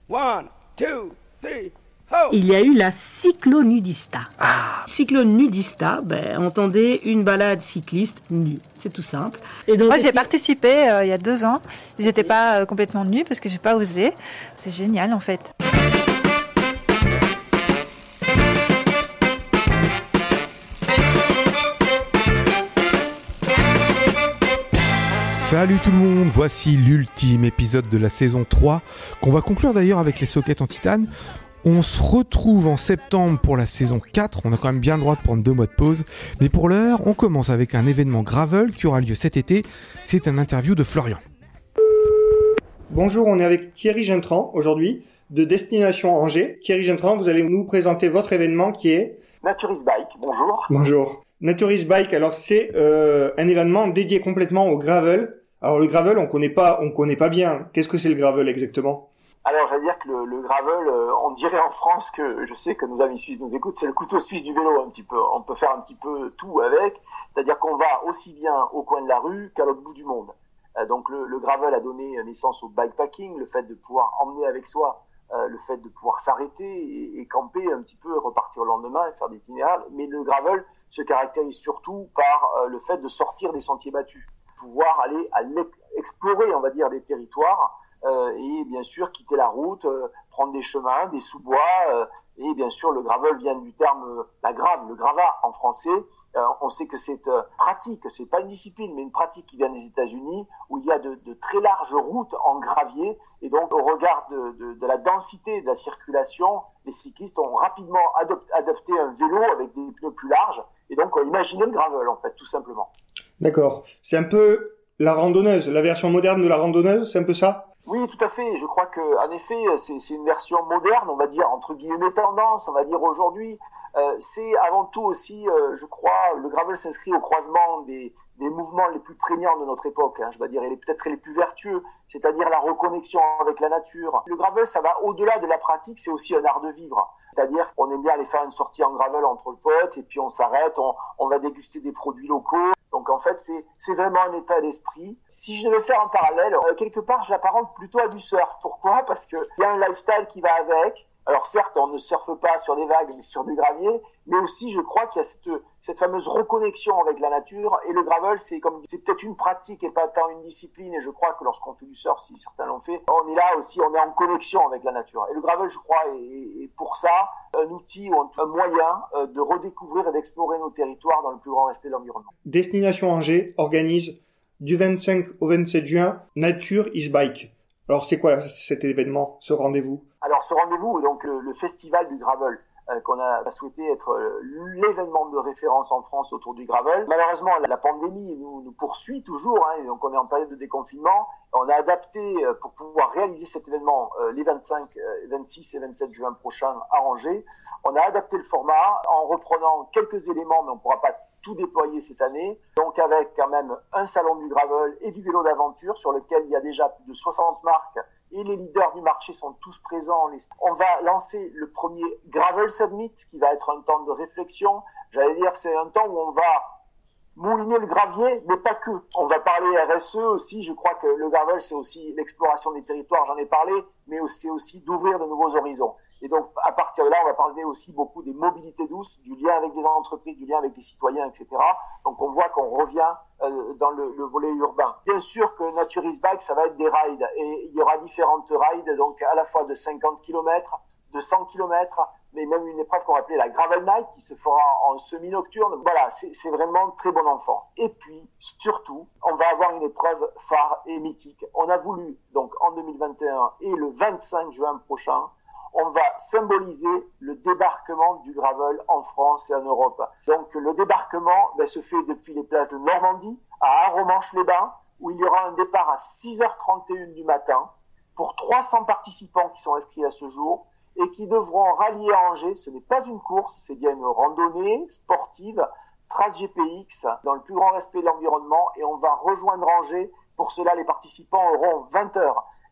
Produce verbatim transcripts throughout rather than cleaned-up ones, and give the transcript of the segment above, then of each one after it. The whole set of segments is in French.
One, two, three, ho! Il y a eu la cyclonudista. Ah. Cyclonudista, ben, entendez une balade cycliste nue, c'est tout simple. Et donc, moi j'ai participé euh, il y a deux ans, j'étais pas euh, complètement nue parce que j'ai pas osé, c'est génial en fait. Salut tout le monde, voici l'ultime épisode de la saison trois, qu'on va conclure d'ailleurs avec les sockets en titane. On se retrouve en septembre pour la saison quatre, on a quand même bien le droit de prendre deux mois de pause, mais pour l'heure, on commence avec un événement gravel qui aura lieu cet été, c'est un interview de Florian. Bonjour, on est avec Thierry Gintran aujourd'hui, de Destination Angers. Thierry Gintran, vous allez nous présenter votre événement qui est... Naturis Bike, bonjour. Bonjour. Naturis Bike, alors c'est euh, un événement dédié complètement au gravel. Alors le gravel, on connaît pas, on connaît pas bien. Qu'est-ce que c'est le gravel exactement ? Alors j'allais dire que le, le gravel, euh, on dirait en France que, je sais que nos amis suisses nous écoutent, c'est le couteau suisse du vélo un petit peu. On peut faire un petit peu tout avec, c'est-à-dire qu'on va aussi bien au coin de la rue qu'à l'autre bout du monde. Euh, donc le, le gravel a donné naissance au bikepacking, le fait de pouvoir emmener avec soi, euh, le fait de pouvoir s'arrêter et, et camper un petit peu, repartir le lendemain et faire des itinéraires. Mais le gravel se caractérise surtout par euh, le fait de sortir des sentiers battus, pouvoir aller à explorer, on va dire, des territoires euh, et bien sûr quitter la route, euh, prendre des chemins, des sous-bois euh, et bien sûr le gravel vient du terme euh, la grave, le gravat en français. Euh, on sait que c'est euh, pratique, c'est pas une discipline mais une pratique qui vient des États-Unis où il y a de, de très larges routes en gravier et donc au regard de, de, de la densité de la circulation, les cyclistes ont rapidement adop- adapté un vélo avec des pneus plus larges et donc euh, imaginez le gravel en fait tout simplement. D'accord. C'est un peu la randonneuse, la version moderne de la randonneuse, c'est un peu ça ? Oui, tout à fait. Je crois que, en effet, c'est, c'est une version moderne, on va dire, entre guillemets tendance, on va dire aujourd'hui. Euh, c'est avant tout aussi, euh, je crois, le gravel s'inscrit au croisement des, des mouvements les plus prégnants de notre époque, hein, je vais dire, et les, peut-être les plus vertueux, c'est-à-dire la reconnexion avec la nature. Le gravel, ça va au-delà de la pratique, c'est aussi un art de vivre. C'est-à-dire qu'on aime bien aller faire une sortie en gravel entre potes, et puis on s'arrête, on, on va déguster des produits locaux. Donc en fait, c'est, c'est vraiment un état d'esprit. Si je devais faire un parallèle, euh, quelque part, je l'apparente plutôt à du surf. Pourquoi ? Parce qu'il y a un lifestyle qui va avec. Alors certes, on ne surfe pas sur des vagues, mais sur du gravier. Mais aussi, je crois qu'il y a cette, cette fameuse reconnexion avec la nature. Et le gravel, c'est comme c'est peut-être une pratique et pas tant une discipline. Et je crois que lorsqu'on fait du surf, si certains l'ont fait, on est là aussi, on est en connexion avec la nature. Et le gravel, je crois, est, est pour ça un outil ou un moyen de redécouvrir et d'explorer nos territoires dans le plus grand respect de l'environnement. Destination Angers organise du vingt-cinq au vingt-sept juin Nature is Bike. Alors c'est quoi cet événement, ce rendez-vous ? Alors ce rendez-vous est donc le, le festival du gravel euh, qu'on a souhaité être euh, l'événement de référence en France autour du gravel. Malheureusement, la, la pandémie nous, nous poursuit toujours, hein, donc on est en période de déconfinement. On a adapté euh, pour pouvoir réaliser cet événement euh, les vingt-cinq, euh, vingt-six et vingt-sept juin prochains à Angers. On a adapté le format en reprenant quelques éléments, mais on ne pourra pas tout déployer cette année. Donc avec quand même un salon du gravel et du vélo d'aventure sur lequel il y a déjà plus de soixante marques et les leaders du marché sont tous présents. On va lancer le premier Gravel Summit qui va être un temps de réflexion. J'allais dire c'est un temps où on va mouliner le gravier, mais pas que. On va parler R S E aussi. Je crois que le gravel c'est aussi l'exploration des territoires, j'en ai parlé, mais c'est aussi d'ouvrir de nouveaux horizons. Et donc, à partir de là, on va parler aussi beaucoup des mobilités douces, du lien avec des entreprises, du lien avec les citoyens, et cetera. Donc, on voit qu'on revient euh, dans le, le volet urbain. Bien sûr que Naturis Bike, ça va être des rides. Et il y aura différentes rides, donc à la fois de cinquante kilomètres, de cent kilomètres, mais même une épreuve qu'on va appeler la Gravel Night, qui se fera en semi-nocturne. Voilà, c'est, c'est vraiment très bon enfant. Et puis, surtout, on va avoir une épreuve phare et mythique. On a voulu, donc en deux mille vingt et un et le vingt-cinq juin prochain, on va symboliser le débarquement du gravel en France et en Europe. Donc le débarquement ben, se fait depuis les plages de Normandie à Aromanches-les-Bains, où il y aura un départ à six heures trente et une du matin pour trois cents participants qui sont inscrits à ce jour et qui devront rallier à Angers. Ce n'est pas une course, c'est bien une randonnée sportive, trace G P X, dans le plus grand respect de l'environnement, et on va rejoindre Angers. Pour cela, les participants auront vingt heures.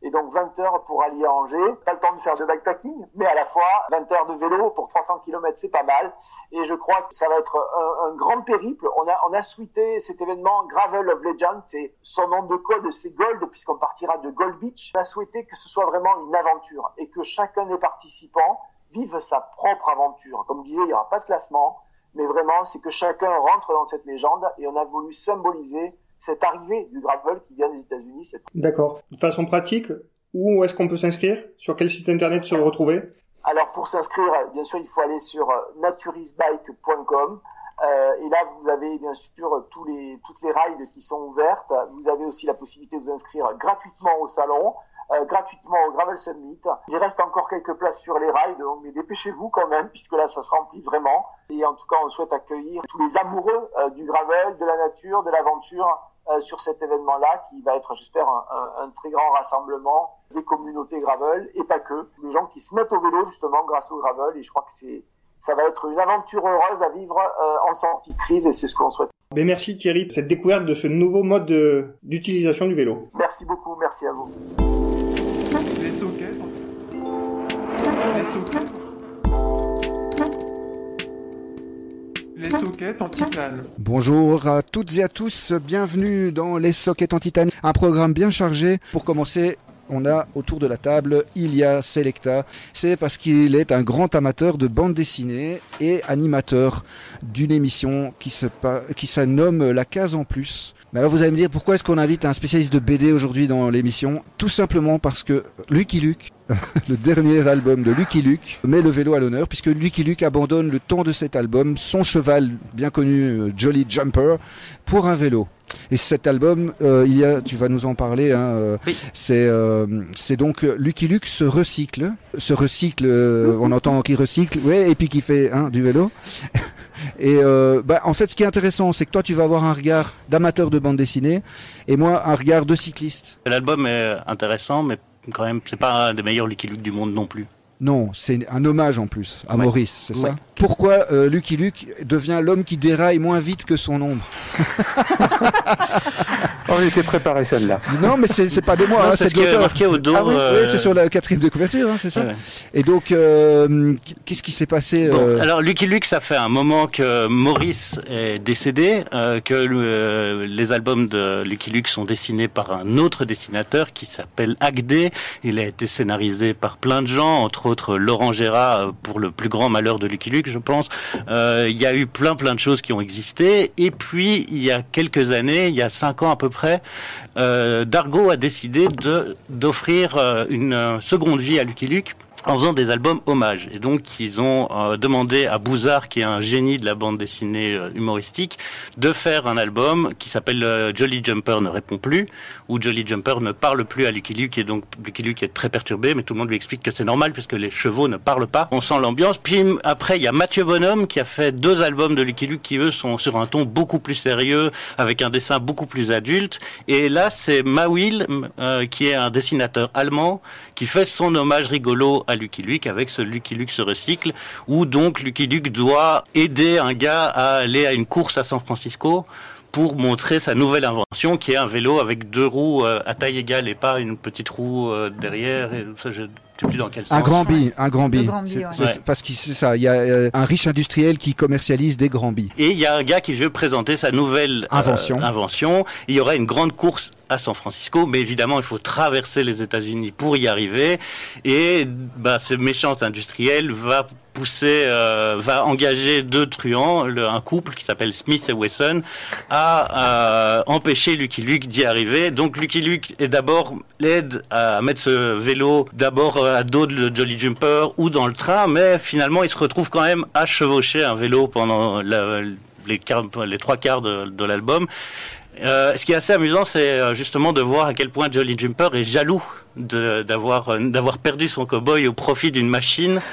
Et donc vingt heures pour aller à Angers, pas le temps de faire de bikepacking, mais à la fois vingt heures de vélo pour trois cents kilomètres, c'est pas mal. Et je crois que ça va être un, un grand périple. On a, on a tweeté cet événement Gravel of Legend, c'est son nom de code, c'est Gold, puisqu'on partira de Gold Beach. On a souhaité que ce soit vraiment une aventure et que chacun des participants vive sa propre aventure. Comme je disais, il n'y aura pas de classement, mais vraiment, c'est que chacun rentre dans cette légende et on a voulu symboliser cette arrivée du gravel qui vient des États-Unis. Cette... D'accord. De façon pratique, où est-ce qu'on peut s'inscrire? Sur quel site internet se retrouver? Alors, pour s'inscrire, bien sûr, il faut aller sur naturisbike point com. Euh, et là, vous avez bien sûr tous les, toutes les rides qui sont ouvertes. Vous avez aussi la possibilité de vous inscrire gratuitement au salon, euh, gratuitement au Gravel Summit. Il reste encore quelques places sur les rides, donc mais dépêchez-vous quand même, puisque là, ça se remplit vraiment. Et en tout cas, on souhaite accueillir tous les amoureux euh, du gravel, de la nature, de l'aventure, euh, sur cet événement-là, qui va être, j'espère, un, un, un très grand rassemblement des communautés gravel, et pas que. Des gens qui se mettent au vélo, justement, grâce au gravel, et je crois que c'est ça va être une aventure heureuse à vivre euh, en sortie de crise, et c'est ce qu'on souhaite. Ben merci Thierry pour cette découverte de ce nouveau mode de, d'utilisation du vélo. Merci beaucoup, merci à vous. Les sockets. Les sockets. Les sockets en titane. Bonjour à toutes et à tous, bienvenue dans les sockets en titane, un programme bien chargé. Pour commencer, on a autour de la table Ilya Selecta. C'est parce qu'il est un grand amateur de bande dessinée et animateur d'une émission qui se, qui se nomme La Case en Plus. Mais alors vous allez me dire, pourquoi est-ce qu'on invite un spécialiste de B D aujourd'hui dans l'émission? Tout simplement parce que Lucky Luke, le dernier album de Lucky Luke, met le vélo à l'honneur, puisque Lucky Luke abandonne le temps de cet album, son cheval bien connu, Jolly Jumper, pour un vélo. Et cet album, euh, il y a, tu vas nous en parler, hein, euh, oui. c'est, euh, c'est donc Lucky Luke se recycle, se recycle, euh, on entend qu'il recycle, ouais, et puis qu'il fait hein, du vélo. Et euh, bah, en fait, ce qui est intéressant, c'est que toi, tu vas avoir un regard d'amateur de bande dessinée, et moi, un regard de cycliste. L'album est intéressant, mais quand même, c'est pas un des meilleurs Lucky Luke du monde non plus. Non, c'est un hommage en plus à ouais. Maurice, c'est ouais. ça? Pourquoi euh, Lucky Luke devient l'homme qui déraille moins vite que son ombre? On était préparé celle-là. Non, mais c'est, c'est pas de moi, non, hein, c'est, c'est de l'auteur. Marqué au dos. Ah oui, euh... oui, c'est sur la quatrième de couverture, hein, c'est ça. Ouais. Et donc, euh, qu'est-ce qui s'est passé bon, euh... Alors, Lucky Luke, ça fait un moment que Maurice est décédé, euh, que euh, les albums de Lucky Luke sont dessinés par un autre dessinateur qui s'appelle Agdé. Il a été scénarisé par plein de gens, entre autres Laurent Gérard, pour le plus grand malheur de Lucky Luke, je pense. Euh, il y a eu plein plein de choses qui ont existé. Et puis, il y a quelques années, il y a cinq ans à peu près, euh, Dargaud a décidé de, d'offrir euh, une euh, seconde vie à Lucky Luke en faisant des albums hommages. Et donc, ils ont euh, demandé à Bouzard, qui est un génie de la bande dessinée euh, humoristique, de faire un album qui s'appelle euh, Jolly Jumper ne répond plus, où Jolly Jumper ne parle plus à Lucky Luke, et donc Lucky Luke est très perturbé, mais tout le monde lui explique que c'est normal, puisque les chevaux ne parlent pas. On sent l'ambiance. Puis après, il y a Mathieu Bonhomme, qui a fait deux albums de Lucky Luke, qui eux sont sur un ton beaucoup plus sérieux, avec un dessin beaucoup plus adulte. Et là, c'est Mawil, euh, qui est un dessinateur allemand, qui fait son hommage rigolo à Lucky Luke avec ce Lucky Luke se recycle, où donc Lucky Luke doit aider un gars à aller à une course à San Francisco pour montrer sa nouvelle invention, qui est un vélo avec deux roues euh, à taille égale et pas une petite roue euh, derrière. Et ça, je... Plus dans quel sens. Un grand bi, un grand bi. Grand bi, ouais. c'est, c'est, parce que c'est ça, il y a euh, un riche industriel qui commercialise des grands bis. Et il y a un gars qui veut présenter sa nouvelle invention. Euh, invention. Il y aura une grande course à San Francisco, mais évidemment, il faut traverser les États-Unis pour y arriver. Et bah, ce méchant industriel va pousser, euh, va engager deux truands, le, un couple qui s'appelle Smith et Wesson, à euh, empêcher Lucky Luke d'y arriver. Donc Lucky Luke est d'abord l'aide à mettre ce vélo d'abord à dos de Jolly Jumper ou dans le train, mais finalement il se retrouve quand même à chevaucher un vélo pendant la, les, quarts, les trois quarts de, de l'album. Euh, ce qui est assez amusant, c'est justement de voir à quel point Jolly Jumper est jaloux de, d'avoir, d'avoir perdu son cow-boy au profit d'une machine.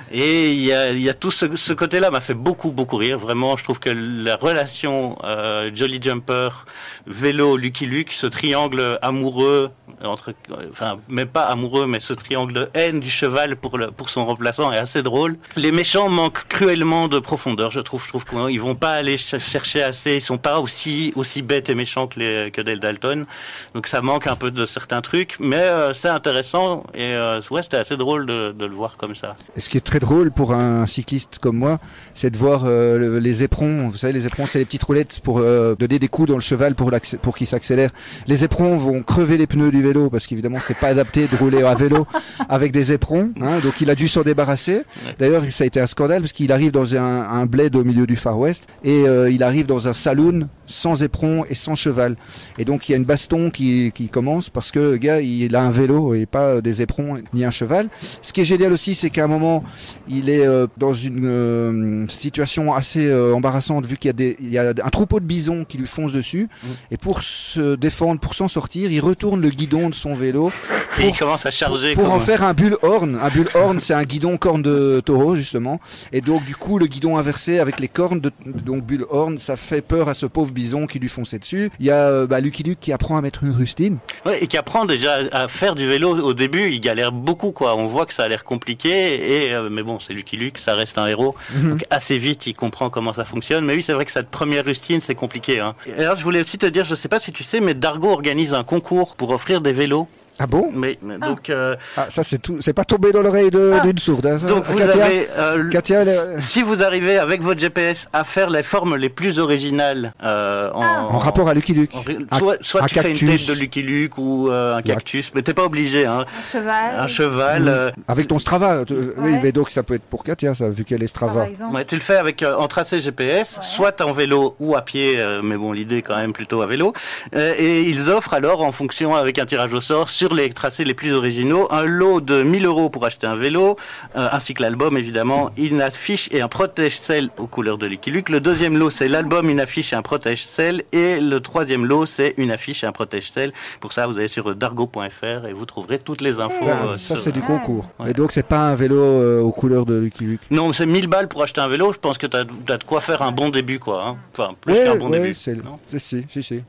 Et il y a, il y a tout ce, ce côté-là m'a fait beaucoup, beaucoup rire. Vraiment, je trouve que la relation euh, Jolly Jumper, vélo, Lucky Luke, ce triangle amoureux, entre, enfin, mais pas amoureux, mais ce triangle de haine du cheval pour, le, pour son remplaçant est assez drôle. Les méchants manquent cruellement de profondeur, je trouve. Je trouve qu'ils vont pas aller chercher assez, ils sont pas aussi, aussi bêtes et méchants que, les, que Dale Dalton. Donc ça manque un peu de certains trucs, mais euh, c'est intéressant et euh, ouais, c'était assez drôle de, de le voir comme ça. Et ce qui est très drôle pour un cycliste comme moi, c'est de voir euh, le, les éperons. Vous savez, les éperons, c'est les petites roulettes pour euh, donner des coups dans le cheval pour, pour qu'il s'accélère. Les éperons vont crever les pneus du vélo parce qu'évidemment, c'est pas adapté de rouler à vélo avec des éperons. Hein, donc il a dû s'en débarrasser. D'ailleurs, ça a été un scandale parce qu'il arrive dans un, un bled au milieu du Far West et euh, il arrive dans un saloon sans éperons et sans cheval. Et donc il y a une baston qui, qui commence parce que le gars il a un vélo et pas des éperons ni un cheval. Ce qui est génial aussi, c'est qu'à un moment il est euh, dans une euh, situation assez euh, embarrassante vu qu'il y a, des, il y a un troupeau de bisons qui lui foncent dessus mmh. et pour se défendre, pour s'en sortir, il retourne le guidon de son vélo pour, et il commence à charger pour, pour comme... en faire un bullhorn. Un bullhorn, c'est un guidon corne de taureau justement, et donc du coup le guidon inversé avec les cornes de donc bullhorn, ça fait peur à ce pauvre bison qui lui fonçait dessus. Il y a bah, Lucky Luke qui apprend à mettre une rustine. Ouais, et qui apprend déjà à faire du vélo. Au début, il galère beaucoup, quoi. On voit que ça a l'air compliqué, et euh, mais bon, c'est Lucky Luke, ça reste un héros. Mm-hmm. Donc assez vite, il comprend comment ça fonctionne. Mais oui, c'est vrai que cette première rustine, c'est compliqué. Hein. Et alors, je voulais aussi te dire, je sais pas si tu sais, mais Dargo organise un concours pour offrir des vélos. Ah bon? Mais, mais donc euh... ah, ça c'est tout, c'est pas tombé dans l'oreille de, ah. d'une sourde. Hein, ça. Donc vous Katia, avez, euh, Katia, elle... si vous arrivez avec votre G P S à faire les formes les plus originales euh, en, ah. en rapport à Lucky Luke, en, soit, soit un tu cactus. fais une tête de Lucky Luke ou euh, un cactus, ouais. mais t'es pas obligé. Hein. Un cheval. Un cheval. Mmh. Euh... Avec ton Strava, t- ouais. oui, mais donc ça peut être pour Katia, ça, vu qu'elle est Strava. Ouais, tu le fais avec euh, en tracé G P S, ouais. soit en vélo ou à pied, euh, mais bon, l'idée quand même plutôt à vélo. Euh, et ils offrent alors en fonction avec un tirage au sort sur les tracés les plus originaux, un lot de mille euros pour acheter un vélo, euh, ainsi que l'album évidemment, une affiche et un protège-selle aux couleurs de Lucky Luke. Le deuxième lot c'est l'album, une affiche et un protège-selle, et le troisième lot c'est une affiche et un protège-selle. Pour ça vous allez sur dargo point f r et vous trouverez toutes les infos. Ah, euh, ça sur... c'est du concours. Ouais. Et donc c'est pas un vélo euh, aux couleurs de Lucky Luke. Non, c'est mille balles pour acheter un vélo, je pense que tu as de quoi faire un bon début quoi. Hein. Enfin, plus ouais, qu'un bon ouais, début. C'est, c'est si, si, si.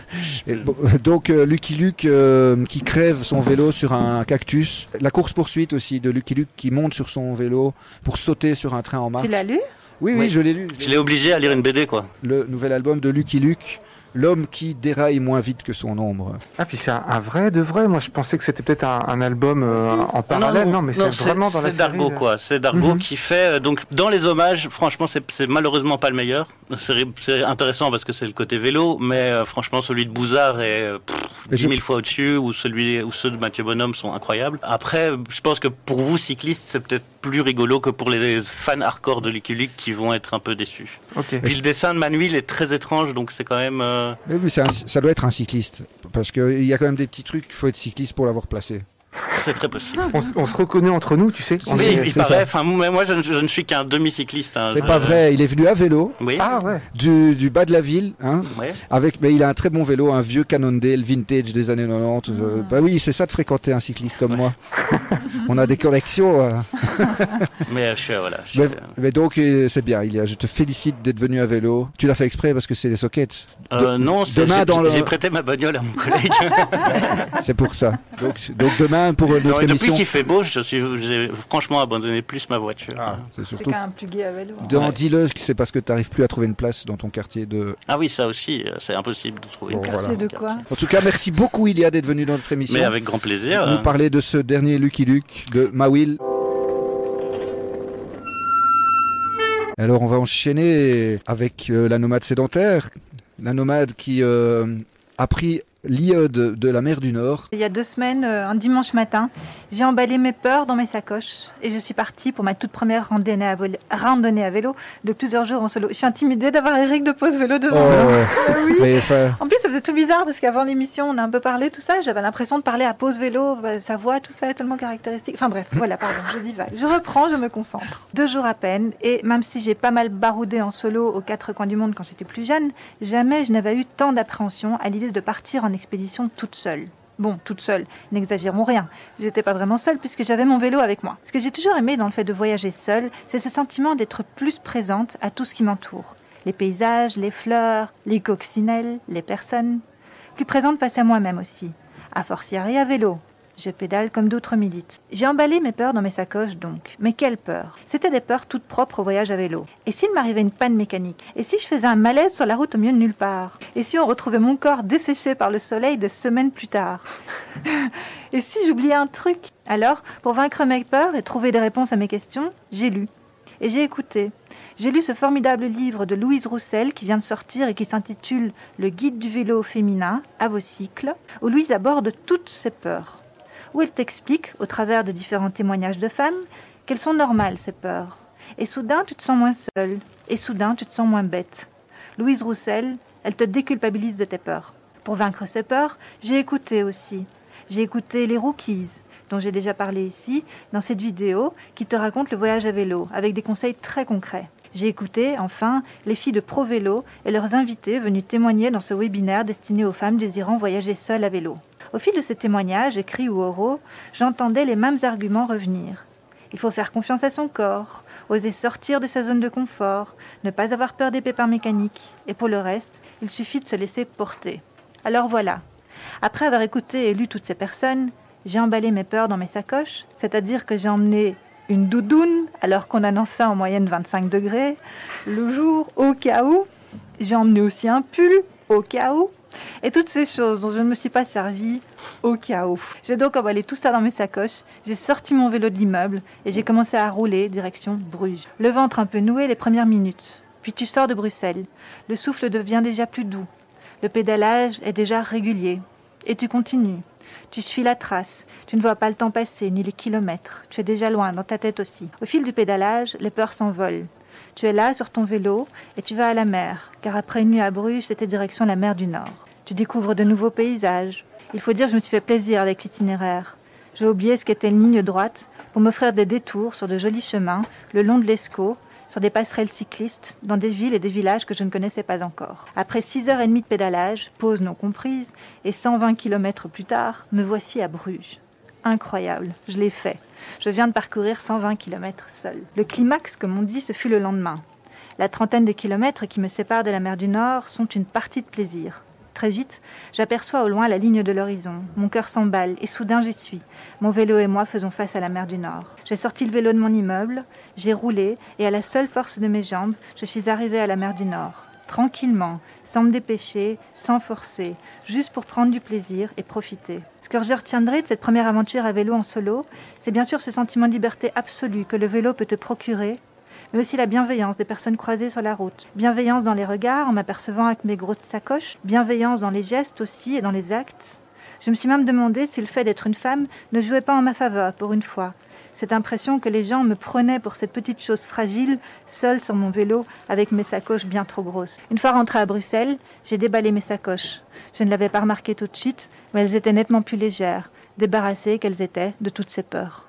Et bon, donc euh, Lucky Luke euh, qui crève son vélo sur un cactus. La course poursuite aussi de Lucky Luke qui monte sur son vélo pour sauter sur un train en marche. Tu l'as lu? Oui, oui, oui, je l'ai lu. Je l'ai obligé à lire une B D quoi. Le nouvel album de Lucky Luke. L'homme qui déraille moins vite que son ombre. Ah, puis c'est un, un vrai de vrai. Moi, je pensais que c'était peut-être un, un album euh, en parallèle. Non, non, mais non, c'est, c'est vraiment dans c'est la Dargo, série. quoi. C'est Dargo mm-hmm. qui fait. Donc, dans les hommages, franchement, c'est, c'est malheureusement pas le meilleur. C'est, c'est intéressant parce que c'est le côté vélo, mais euh, franchement, celui de Bouzard est dix mille je... fois au-dessus, ou celui ou ceux de Mathieu Bonhomme sont incroyables. Après, je pense que pour vous, cyclistes, c'est peut-être plus rigolo que pour les fans hardcore de Lucky Luke qui vont être un peu déçus. Okay. Puis le dessin de Manuel est très étrange, donc c'est quand même. Euh... Mais oui, c'est un, ça doit être un cycliste, parce qu'il y a quand même des petits trucs, il faut être cycliste pour l'avoir placé. C'est très possible. On, on se reconnaît entre nous, tu sais. Oui, est, il paraît. Enfin, moi, je ne, je ne suis qu'un demi-cycliste. Hein, c'est je... pas vrai. Il est venu à vélo. Oui. Ah ouais. Du, du bas de la ville, hein. Ouais. Avec, mais il a un très bon vélo, un vieux Cannondale vintage des années quatre-vingt-dix. Ah. Euh, bah oui, c'est ça de fréquenter un cycliste comme ouais. moi. On a des collections. Euh. mais je suis voilà. Je mais, suis... mais donc c'est bien. Il y a, je te félicite d'être venu à vélo. Tu l'as fait exprès parce que c'est les sockets. Euh, de, non, demain j'ai, dans j'ai le... prêté ma bagnole à mon collègue. C'est pour ça. Donc, donc demain pour notre non, émission. Depuis qu'il fait beau, je suis, j'ai franchement abandonné plus ma voiture. Ah, c'est surtout. C'est quand même plus gai à vélo. Dans Ouais. dis-le, c'est parce que tu n'arrives plus à trouver une place dans ton quartier de. Ah oui, ça aussi, c'est impossible de trouver bon, une place. Quartier de quoi? En tout cas, merci beaucoup Ilia d'être venu dans notre émission. Mais avec grand plaisir. Nous parler de ce dernier Lucky Luke de Mawil. Alors, on va enchaîner avec euh, la nomade sédentaire, la nomade qui euh, a pris l'iode de la mer du Nord. Il y a deux semaines, un dimanche matin, j'ai emballé mes peurs dans mes sacoches et je suis partie pour ma toute première randonnée à, vol- randonnée à vélo de plusieurs jours en solo. Je suis intimidée d'avoir Eric de Pause Vélo devant oh, moi. Ouais. oui. Mais, enfin... En plus, ça faisait tout bizarre parce qu'avant l'émission, on a un peu parlé, tout ça. J'avais l'impression de parler à Pause Vélo, sa voix, tout ça est tellement caractéristique. Enfin bref, voilà, pardon, je divague. Je reprends, je me concentre. Deux jours à peine, et même si j'ai pas mal baroudé en solo aux quatre coins du monde quand j'étais plus jeune, jamais je n'avais eu tant d'appréhension à l'idée de partir en expédition toute seule. Bon, toute seule, n'exagérons rien. J'étais pas vraiment seule puisque j'avais mon vélo avec moi. Ce que j'ai toujours aimé dans le fait de voyager seule, c'est ce sentiment d'être plus présente à tout ce qui m'entoure. Les paysages, les fleurs, les coccinelles, les personnes. Plus présente face à moi-même aussi. A fortiori à vélo. Je pédale comme d'autres militent. J'ai emballé mes peurs dans mes sacoches donc. Mais quelles peurs? C'était des peurs toutes propres au voyage à vélo. Et s'il m'arrivait une panne mécanique? Et si je faisais un malaise sur la route au milieu de nulle part? Et si on retrouvait mon corps desséché par le soleil des semaines plus tard? Et si j'oubliais un truc? Alors, pour vaincre mes peurs et trouver des réponses à mes questions, j'ai lu. Et j'ai écouté. J'ai lu ce formidable livre de Louise Roussel qui vient de sortir et qui s'intitule « Le guide du vélo féminin à vos cycles » où Louise aborde toutes ses peurs. Où elle t'explique, au travers de différents témoignages de femmes, qu'elles sont normales, ces peurs. Et soudain, tu te sens moins seule. Et soudain, tu te sens moins bête. Louise Roussel, elle te déculpabilise de tes peurs. Pour vaincre ces peurs, j'ai écouté aussi. J'ai écouté les Rookies, dont j'ai déjà parlé ici, dans cette vidéo, qui te raconte le voyage à vélo, avec des conseils très concrets. J'ai écouté, enfin, les filles de Pro Vélo et leurs invités venus témoigner dans ce webinaire destiné aux femmes désirant voyager seules à vélo. Au fil de ces témoignages, écrits ou oraux, j'entendais les mêmes arguments revenir. Il faut faire confiance à son corps, oser sortir de sa zone de confort, ne pas avoir peur des pépins mécaniques. Et pour le reste, il suffit de se laisser porter. Alors voilà. Après avoir écouté et lu toutes ces personnes, j'ai emballé mes peurs dans mes sacoches, c'est-à-dire que j'ai emmené une doudoune, alors qu'on annonçait en moyenne vingt-cinq degrés, le jour, au cas où. J'ai emmené aussi un pull, au cas où. Et toutes ces choses dont je ne me suis pas servie au cas où. J'ai donc emballé tout ça dans mes sacoches, j'ai sorti mon vélo de l'immeuble et j'ai commencé à rouler direction Bruges. Le ventre un peu noué les premières minutes. Puis tu sors de Bruxelles. Le souffle devient déjà plus doux. Le pédalage est déjà régulier. Et tu continues. Tu suis la trace. Tu ne vois pas le temps passer, ni les kilomètres. Tu es déjà loin, dans ta tête aussi. Au fil du pédalage, les peurs s'envolent. Tu es là sur ton vélo et tu vas à la mer, car après une nuit à Bruges, c'était direction la mer du Nord. Tu découvres de nouveaux paysages. Il faut dire que je me suis fait plaisir avec l'itinéraire. J'ai oublié ce qu'était une ligne droite pour m'offrir des détours sur de jolis chemins, le long de l'Escaut, sur des passerelles cyclistes, dans des villes et des villages que je ne connaissais pas encore. Après six heures et demie de pédalage, pause non comprise, et cent vingt kilomètres plus tard, me voici à Bruges. Incroyable, je l'ai fait. Je viens de parcourir cent vingt kilomètres seul. Le climax, comme on dit, ce fut le lendemain. La trentaine de kilomètres qui me séparent de la mer du Nord sont une partie de plaisir. Très vite, j'aperçois au loin la ligne de l'horizon. Mon cœur s'emballe et soudain j'y suis. Mon vélo et moi faisons face à la mer du Nord. J'ai sorti le vélo de mon immeuble, j'ai roulé et à la seule force de mes jambes, je suis arrivée à la mer du Nord. Tranquillement, sans me dépêcher, sans forcer, juste pour prendre du plaisir et profiter. Ce que je retiendrai de cette première aventure à vélo en solo, c'est bien sûr ce sentiment de liberté absolue que le vélo peut te procurer, mais aussi la bienveillance des personnes croisées sur la route. Bienveillance dans les regards en m'apercevant avec mes grosses sacoches, bienveillance dans les gestes aussi et dans les actes. Je me suis même demandé si le fait d'être une femme ne jouait pas en ma faveur pour une fois. Cette impression que les gens me prenaient pour cette petite chose fragile, seule sur mon vélo, avec mes sacoches bien trop grosses. Une fois rentrée à Bruxelles, j'ai déballé mes sacoches. Je ne l'avais pas remarqué tout de suite, mais elles étaient nettement plus légères, débarrassées qu'elles étaient de toutes ces peurs.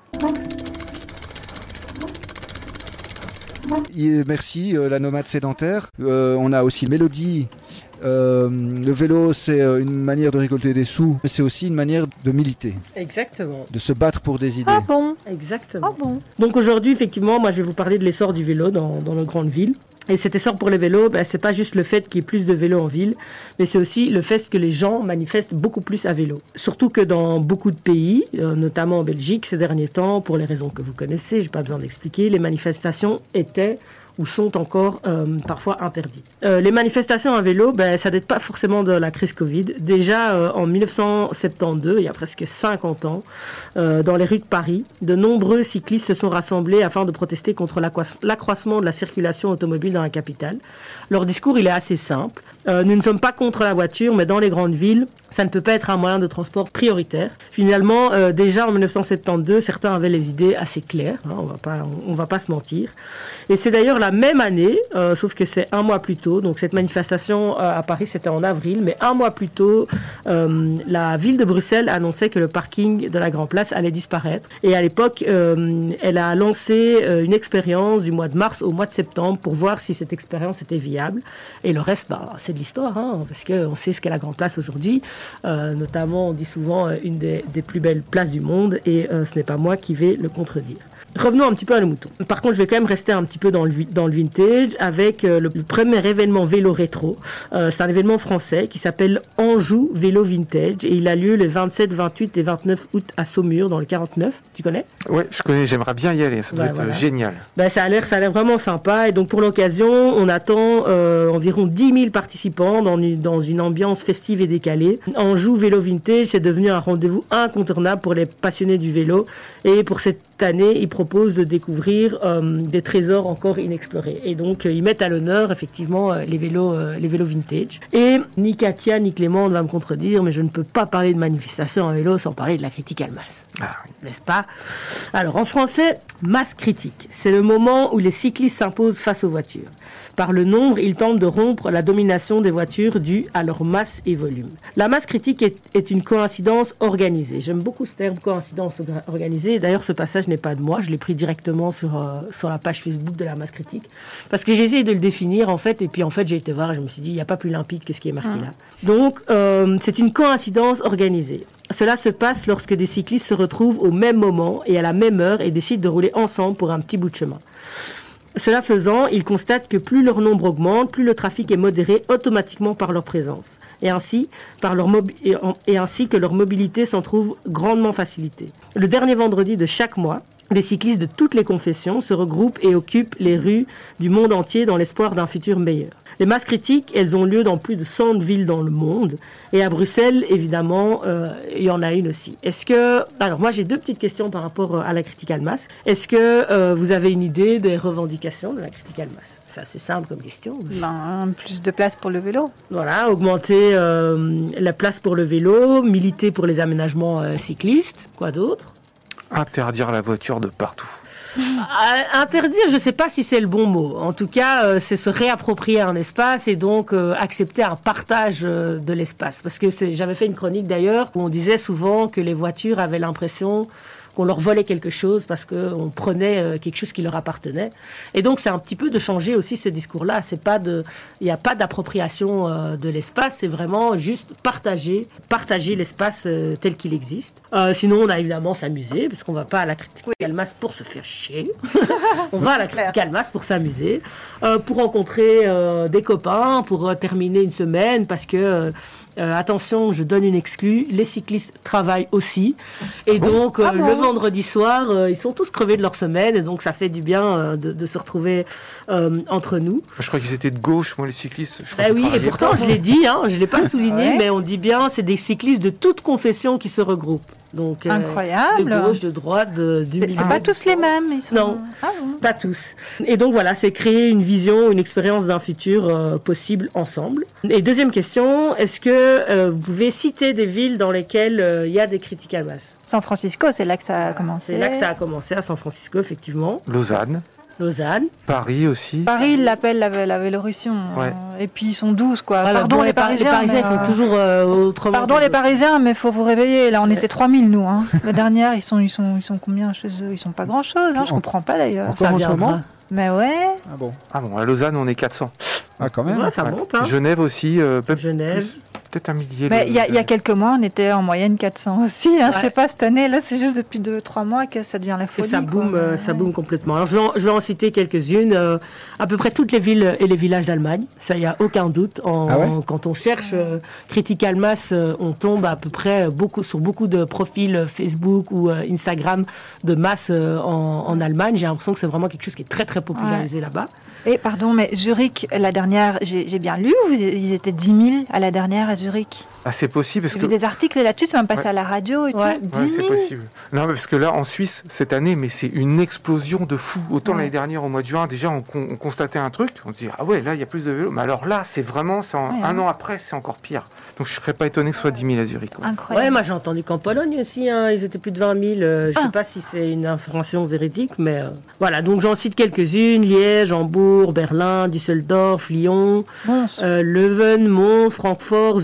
Merci, euh, la nomade sédentaire. Euh, on a aussi Mélodie. Euh, le vélo, c'est une manière de récolter des sous, mais c'est aussi une manière de militer. Exactement. De se battre pour des idées. Ah bon? Exactement. Ah bon? Donc aujourd'hui, effectivement, moi je vais vous parler de l'essor du vélo dans, dans nos grandes villes. Et cet essor pour les vélos, ben, c'est pas juste le fait qu'il y ait plus de vélos en ville, mais c'est aussi le fait que les gens manifestent beaucoup plus à vélo. Surtout que dans beaucoup de pays, euh, notamment en Belgique, ces derniers temps, pour les raisons que vous connaissez, j'ai pas besoin d'expliquer, les manifestations étaient ou sont encore euh, parfois interdites. Euh, les manifestations à vélo, ben, ça date pas forcément de la crise Covid. Déjà euh, en dix-neuf cent soixante-douze, il y a presque cinquante ans, euh, dans les rues de Paris, de nombreux cyclistes se sont rassemblés afin de protester contre l'accroissement de la circulation automobile dans la capitale. Leur discours, il est assez simple. Euh, nous ne sommes pas contre la voiture, mais dans les grandes villes, ça ne peut pas être un moyen de transport prioritaire. Finalement, euh, déjà en dix-neuf cent soixante-douze, certains avaient les idées assez claires, hein, on va pas, on, on va pas se mentir. Et c'est d'ailleurs la même année, euh, sauf que c'est un mois plus tôt, donc cette manifestation euh, à Paris, c'était en avril, mais un mois plus tôt, euh, la ville de Bruxelles annonçait que le parking de la Grand Place allait disparaître. Et à l'époque, euh, elle a lancé euh, une expérience du mois de mars au mois de septembre pour voir si cette expérience était viable. Et le reste, bah, c'est de l'histoire, hein, parce qu'on sait ce qu'est la Grand Place aujourd'hui. Euh, notamment, on dit souvent euh, une des, des plus belles places du monde, et euh, ce n'est pas moi qui vais le contredire. Revenons un petit peu à nos moutons. Par contre, je vais quand même rester un petit peu dans le, dans le vintage avec euh, le, le premier événement vélo rétro. Euh, c'est un événement français qui s'appelle Anjou Vélo Vintage et il a lieu le vingt-sept, vingt-huit et vingt-neuf août à Saumur dans le quarante-neuf. Tu connais ? Ouais, je connais, j'aimerais bien y aller, ça doit Ouais, être voilà. génial. Ben, ça a l'air, ça a l'air vraiment sympa et donc pour l'occasion, on attend euh, environ dix mille participants dans une, dans une ambiance festive et décalée. Anjou Vélo Vintage, c'est devenu un rendez-vous incontournable pour les passionnés du vélo et pour cette année, ils proposent de découvrir euh, des trésors encore inexplorés. Et donc, euh, ils mettent à l'honneur, effectivement, euh, les, vélos, euh, les vélos vintage. Et ni Katia, ni Clément ne va me contredire, mais je ne peux pas parler de manifestation en vélo sans parler de la critique à masse. Ah, oui. N'est-ce pas ? Alors, en français, masse critique. C'est le moment où les cyclistes s'imposent face aux voitures. Par le nombre, ils tentent de rompre la domination des voitures due à leur masse et volume. La masse critique est, est une coïncidence organisée. J'aime beaucoup ce terme, coïncidence organisée. D'ailleurs, ce passage n'est pas de moi. Je l'ai pris directement sur, euh, sur la page Facebook de la masse critique. Parce que j'ai essayé de le définir, en fait. Et puis, en fait, j'ai été voir et je me suis dit, il n'y a pas plus limpide que ce qui est marqué Mmh. là. Donc, euh, c'est une coïncidence organisée. Cela se passe lorsque des cyclistes se retrouvent au même moment et à la même heure et décident de rouler ensemble pour un petit bout de chemin. Cela faisant, ils constatent que plus leur nombre augmente, plus le trafic est modéré automatiquement par leur présence. Et ainsi, par leur mobi- et, en- et ainsi que leur mobilité s'en trouve grandement facilitée. Le dernier vendredi de chaque mois, les cyclistes de toutes les confessions se regroupent et occupent les rues du monde entier dans l'espoir d'un futur meilleur. Les masses critiques, elles ont lieu dans plus de cent villes dans le monde. Et à Bruxelles, évidemment, euh, il y en a une aussi. Est-ce que... Alors moi, j'ai deux petites questions par rapport à la critical mass. Est-ce que euh, vous avez une idée des revendications de la critical mass ? C'est assez simple comme question. Ben, plus de place pour le vélo. Voilà, augmenter euh, la place pour le vélo, militer pour les aménagements euh, cyclistes. Quoi d'autre ? Interdire la voiture de partout. À interdire, je ne sais pas si c'est le bon mot. En tout cas, euh, c'est se réapproprier un espace et donc euh, accepter un partage euh, de l'espace. Parce que c'est, j'avais fait une chronique d'ailleurs où on disait souvent que les voitures avaient l'impression qu'on leur volait quelque chose parce qu'on prenait euh, quelque chose qui leur appartenait. Et donc, c'est un petit peu de changer aussi ce discours-là. C'est pas de, il n'y a pas d'appropriation euh, de l'espace, c'est vraiment juste partager, partager l'espace euh, tel qu'il existe. Euh, sinon, on a évidemment s'amuser, parce qu'on ne va pas à la critical mass pour se faire chier. On va à la critical mass pour s'amuser, euh, pour rencontrer euh, des copains, pour euh, terminer une semaine, parce que... Euh, Euh, attention, je donne une exclue, les cyclistes travaillent aussi. Et donc, euh, Ah bon le vendredi soir, euh, ils sont tous crevés de leur semaine. Et donc, ça fait du bien euh, de, de se retrouver euh, entre nous. Je crois qu'ils étaient de gauche, moi, les cyclistes. Je crois Ben qu'ils oui, et travaillaient pourtant, pas, je moi. l'ai dit, hein, je ne l'ai pas souligné, Ouais. mais on dit bien, c'est des cyclistes de toute confession qui se regroupent. Donc, euh, Incroyable. de gauche, de droite, de, du C'est milieu. c'est pas tous les mêmes. Ils sont... Non. Ah bon. Pas tous. Et donc voilà, c'est créer une vision, une expérience d'un futur euh, possible ensemble. Et deuxième question, est-ce que euh, vous pouvez citer des villes dans lesquelles euh, il y a des critical mass ? San Francisco, c'est là que ça a commencé. C'est là que ça a commencé, à San Francisco, effectivement. Lausanne, Lausanne. Paris aussi. Paris, ils l'appellent la, la Vélorussion. Ouais. Et puis ils sont douze, quoi. Voilà, Pardon bon, les, Par- Parisiens. les Parisiens, mais, ils font euh, toujours euh, autrement. Pardon que les d'autres. Parisiens, mais faut vous réveiller. Là, on était trois mille, nous. Hein. La dernière, ils sont, ils sont, ils sont combien chez eux ? Ils sont pas grand-chose. Hein. Je comprends pas d'ailleurs. Encore Ça en ce viendra. moment Mais ouais. Ah bon. Ah bon, à Lausanne, on est quatre cents. Ah, quand même. Ouais, ça Ouais. monte, hein. Genève aussi, euh, peut- Genève. plus, peut-être un millier. Mais de- il y, a- il y a de- quelques mois, on était en moyenne quatre cents aussi. Hein. Je Ouais. sais pas, cette année, là, c'est juste depuis deux trois mois que ça devient la Et folie. ça quoi. boom, euh, Mais ça ouais. boom complètement. Alors je vais en, je vais en citer quelques-unes. Euh, à peu près toutes les villes et les villages d'Allemagne, ça y a aucun doute. En, Ah ouais en- quand on cherche euh, critical mass, euh, on tombe à peu près beaucoup sur beaucoup de profils euh, Facebook ou euh, Instagram de masse euh, en, en Allemagne. J'ai l'impression que c'est vraiment quelque chose qui est très très popularisé là-bas. Et pardon, mais Zurich, la dernière, j'ai j'ai bien lu, ou ils étaient dix mille à la dernière à Zurich. Ah, c'est possible parce J'ai que. vu des articles là-dessus, c'est même passé Ouais. à la radio et Ouais. tout. Ouais, dix c'est mille. possible. Non, mais parce que là, en Suisse, cette année, mais c'est une explosion de fou. Autant Ouais. l'année dernière, au mois de juin, déjà, on, con- on constatait un truc. On se dit, ah ouais, là, il y a plus de vélos. Mais alors là, c'est vraiment, c'est en- Ouais, un hein. an après, c'est encore pire. Donc, je serais pas étonné que ce soit dix mille à Zurich. quoi. Incroyable. Ouais, moi j'ai entendu qu'en Pologne aussi, hein, ils étaient plus de vingt mille. Euh, je Ah. sais pas si c'est une information véridique, mais euh, voilà. Donc j'en cite quelques-unes Liège, Hambourg, Berlin, Düsseldorf, Lyon, Bon, euh, Leuven, Mons, Francfort,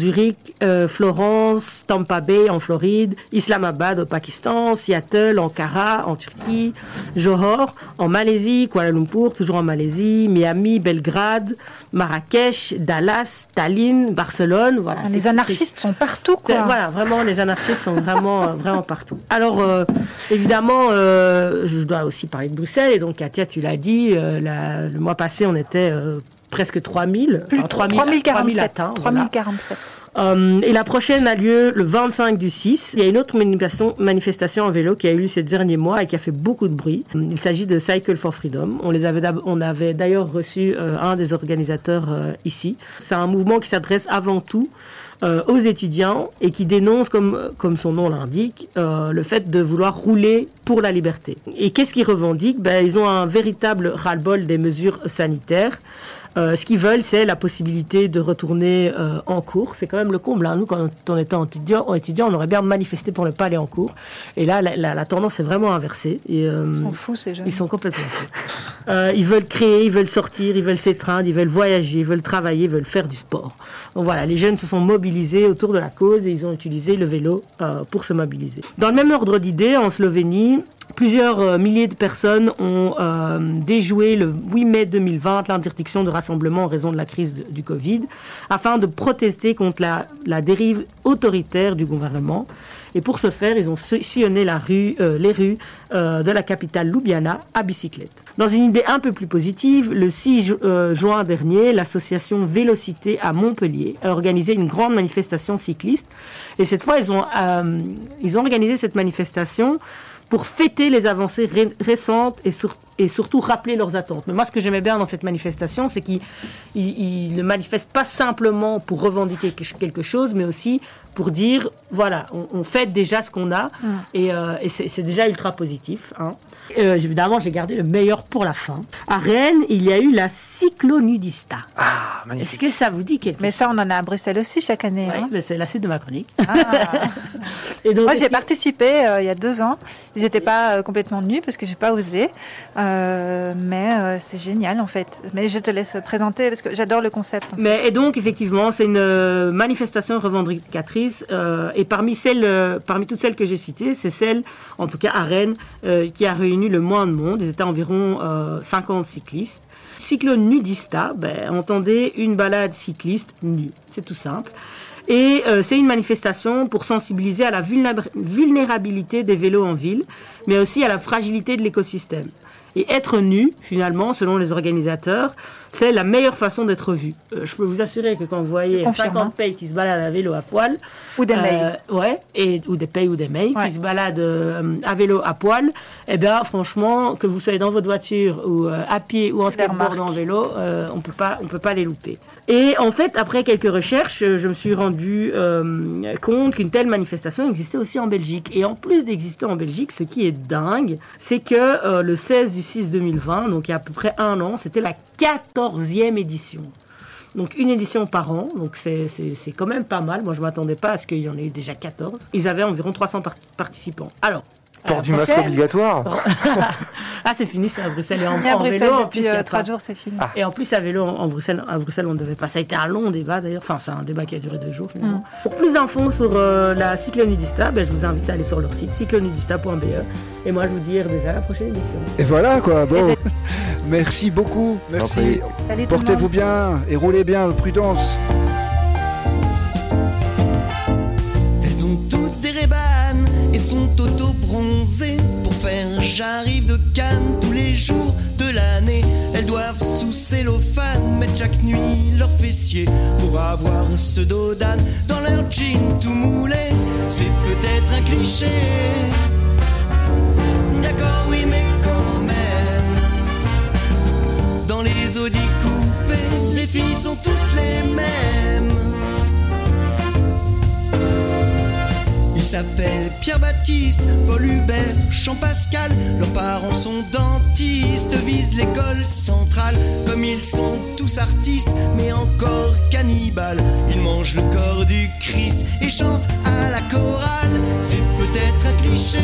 Zurich, euh, Florence, Tampa Bay en Floride, Islamabad au Pakistan, Seattle, Ankara en Turquie, Johor en Malaisie, Kuala Lumpur toujours en Malaisie, Miami, Belgrade, Marrakech, Dallas, Tallinn, Barcelone. Voilà. Les c'est, anarchistes c'est, sont partout, quoi. Voilà, vraiment, les anarchistes sont vraiment, vraiment partout. Alors, euh, évidemment, euh, je dois aussi parler de Bruxelles, et donc Katia, tu l'as dit, euh, la, le mois passé, on était euh, presque trois mille. Plus Enfin, trois mille quarante-sept. atteints, trois mille voilà. quarante-sept. Euh, et la prochaine a lieu le vingt-cinq du six. Il y a une autre manifestation, manifestation en vélo qui a eu lieu ces derniers mois et qui a fait beaucoup de bruit. Il s'agit de Cycle for Freedom. On, les avait, on avait d'ailleurs reçu euh, un des organisateurs euh, ici. C'est un mouvement qui s'adresse avant tout euh, aux étudiants et qui dénonce, comme, comme son nom l'indique, euh, le fait de vouloir rouler pour la liberté. Et qu'est-ce qu'ils revendiquent? Ben, ils ont un véritable ras-le-bol des mesures sanitaires. Euh, ce qu'ils veulent, c'est la possibilité de retourner euh, en cours. C'est quand même le comble. Hein. Nous, quand on était étudiant, étudiant, on aurait bien manifesté pour ne pas aller en cours. Et là, la, la, la tendance est vraiment inversée. Et, euh, ils sont fous, ces jeunes. Ils sont complètement fous. euh, ils veulent créer, ils veulent sortir, ils veulent s'étreindre, ils veulent voyager, ils veulent travailler, ils veulent faire du sport. Donc voilà, les jeunes se sont mobilisés autour de la cause et ils ont utilisé le vélo euh, pour se mobiliser. Dans le même ordre d'idées, en Slovénie, plusieurs euh, milliers de personnes ont euh, déjoué le huit mai deux mille vingt l'interdiction de rassemblement en raison de la crise de, du Covid, afin de protester contre la, la dérive autoritaire du gouvernement. Et pour ce faire, ils ont sillonné la rue, euh, les rues euh, de la capitale Ljubljana à bicyclette. Dans une idée un peu plus positive, le six ju- euh, juin dernier, l'association Vélocité à Montpellier a organisé une grande manifestation cycliste. Et cette fois, ils ont, euh, ils ont organisé cette manifestation pour fêter les avancées ré- récentes et, sur- et surtout rappeler leurs attentes. Mais moi, ce que j'aimais bien dans cette manifestation, c'est qu'ils ils, ils ne manifestent pas simplement pour revendiquer quelque chose, mais aussi pour dire, voilà, on, on fête déjà ce qu'on a, mmh. et, euh, et c'est, c'est déjà ultra positif. Hein. Euh, évidemment, j'ai gardé le meilleur pour la fin. À Rennes, il y a eu la Cyclonudista. Ah, magnifique. Est-ce que ça vous dit quelque chose? Mais ça, on en a à Bruxelles aussi chaque année. Oui, hein. mais c'est la suite de ma chronique. Ah. Et donc, moi, j'ai participé euh, il y a deux ans. J'étais pas euh, complètement nue parce que j'ai pas osé, euh, mais euh, c'est génial en fait. Mais je te laisse présenter parce que j'adore le concept. Mais et donc effectivement, c'est une euh, manifestation revendicatrice euh, et parmi celles, euh, parmi toutes celles que j'ai citées, c'est celle, en tout cas à Rennes, euh, qui a réuni le moins de monde. Ils étaient environ euh, cinquante cyclistes. Cyclonudista, ben, entendez une balade cycliste nue, c'est tout simple. Et euh, c'est une manifestation pour sensibiliser à la vulnéra- vulnérabilité des vélos en ville, mais aussi à la fragilité de l'écosystème. Et être nu, finalement, selon les organisateurs, c'est la meilleure façon d'être vu. Euh, je peux vous assurer que quand vous voyez cinquante pays qui se baladent à vélo à poil, ou des euh, mails, ouais, et ou des pays ou des mails ouais. qui se baladent euh, à vélo à poil, eh bien, franchement, que vous soyez dans votre voiture ou euh, à pied ou en skateboard en vélo, euh, on peut pas, on peut pas les louper. Et en fait, après quelques recherches, je me suis rendu euh, compte qu'une telle manifestation existait aussi en Belgique. Et en plus d'exister en Belgique, ce qui est dingue, c'est que euh, le seize du six deux mille vingt, donc il y a à peu près un an, c'était la quatorzième édition. Donc une édition par an, donc c'est, c'est, c'est quand même pas mal. Moi, je ne m'attendais pas à ce qu'il y en ait déjà quatorze. Ils avaient environ trois cents par- participants. Alors, port du masque obligatoire. Ah, c'est fini, c'est à Bruxelles. Et en, et à en Bruxelles, vélo, en depuis plus, euh, trois jours, c'est fini. Ah. Et en plus, à vélo, en Bruxelles, à Bruxelles, on ne devait pas. Ça a été un long débat d'ailleurs. Enfin, c'est un débat qui a duré deux jours finalement. Mm. Pour plus d'infos sur euh, la Cyclonudista, ben, je vous invite à aller sur leur site cyclonudista point b e. Et moi, je vous dis déjà à la prochaine émission. Et voilà quoi, bon. Merci beaucoup, merci. Salut, portez-vous bien et roulez bien, prudence. Elles ont toutes des rébanes et sont auto-bronzées pour faire j'arrive de Cannes tous les jours de l'année. Elles doivent sous cellophane mettre chaque nuit leurs fessiers pour avoir ce dos d'âne dans leur jean tout moulé. C'est peut-être un cliché, d'accord oui mais quand même. Dans les Audi coupés, les filles sont toutes les mêmes. Ils s'appellent Pierre-Baptiste, Paul Hubert, Jean-Pascal. Leurs parents sont dentistes, visent l'école centrale. Comme ils sont tous artistes, mais encore cannibales, ils mangent le corps du Christ et chantent à la chorale. C'est peut-être un cliché,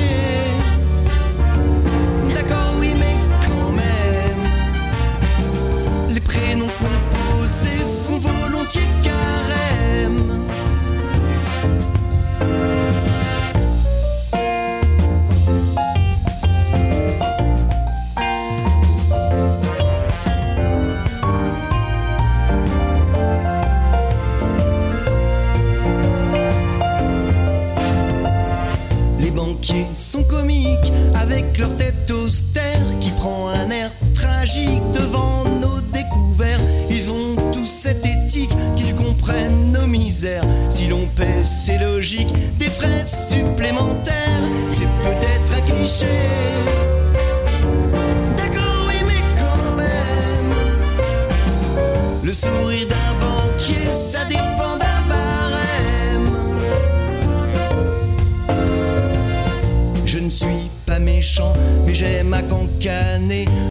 d'accord oui mais quand même. Les prénoms composés font volontiers carême. banquiers sont comiques, avec leur tête austère qui prend un air tragique devant nos découverts. Ils ont tous cette éthique qu'ils comprennent nos misères. Si l'on paie, c'est logique, des frais supplémentaires. C'est peut-être un cliché, d'accord, oui, mais quand même. Le sourire d'un banquier, ça dépend d'un barème. Je ne suis pas méchant, mais j'aime à cancaner.